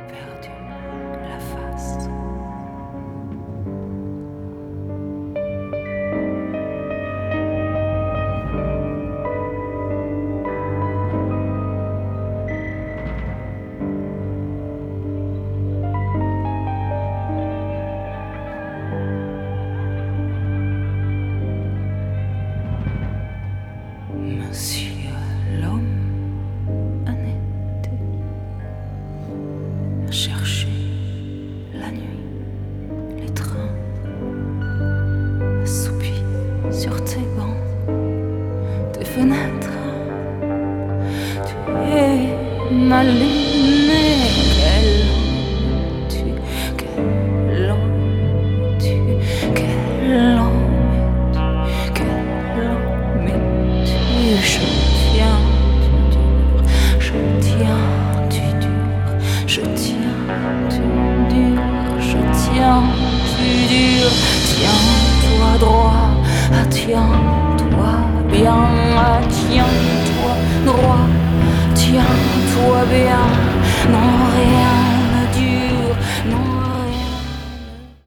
perdu la face. Monsieur l'homme honnête a cherché la nuit les trains, assoupi sur tes bancs, tes fenêtres. Tu es mal aimé, quel homme es-tu, quel homme es-tu, quel homme es-tu. Je tiens du dur, je tiens du dur, je tiens du dur, je tiens du dur. Tiens-toi droit, tiens-toi bien, tiens-toi droit, tiens-toi bien, non rien.